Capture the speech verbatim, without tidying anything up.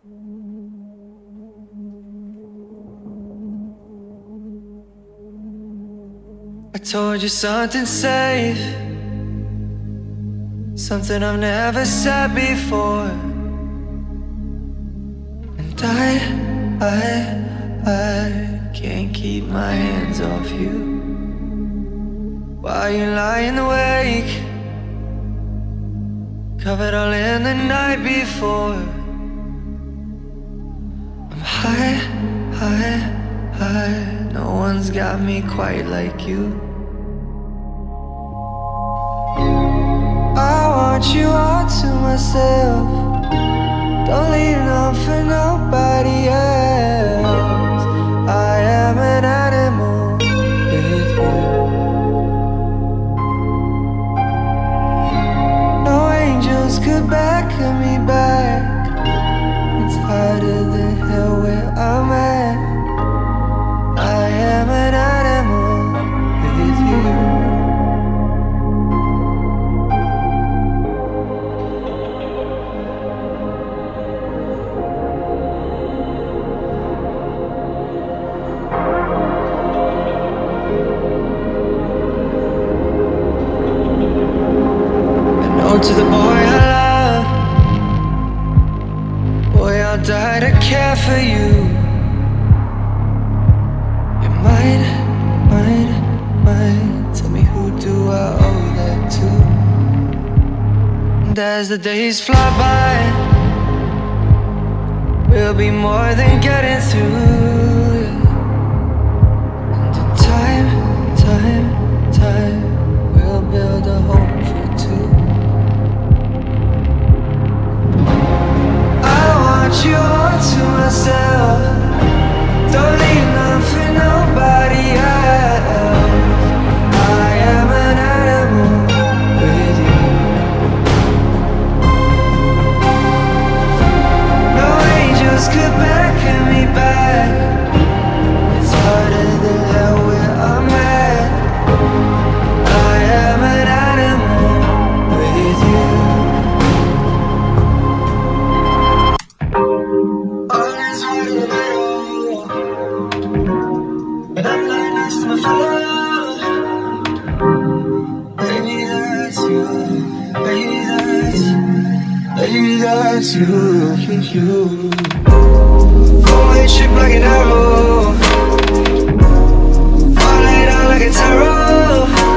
I told you something safe, something I've never said before. And I, I, I can't keep my hands off you. While you're lying awake, covered all in the night before. I'm high, high, high. No one's got me quite like you. I want you all to myself. Don't leave none for nobody else. I am an animal with you. No angels could beckon me back. It's harder than hell where I'm at. I am an animal with you. To the boy I love, boy I'll die to care for you. You might, might, might tell me who do I owe that to. And as the days fly by, we'll be more than getting through. And in time, time, time, we'll build a home for two. You all to myself. Don't leave none for nobody else. I am an animal with you. No angels could beckon me back. It's harder than hell where I'm at. I am an animal with you. And I'm lying next to my phone. Baby, that's you. Baby, that's Baby, that's you, you, you. Four-way trip like an arrow. Fall laid out like a tarot.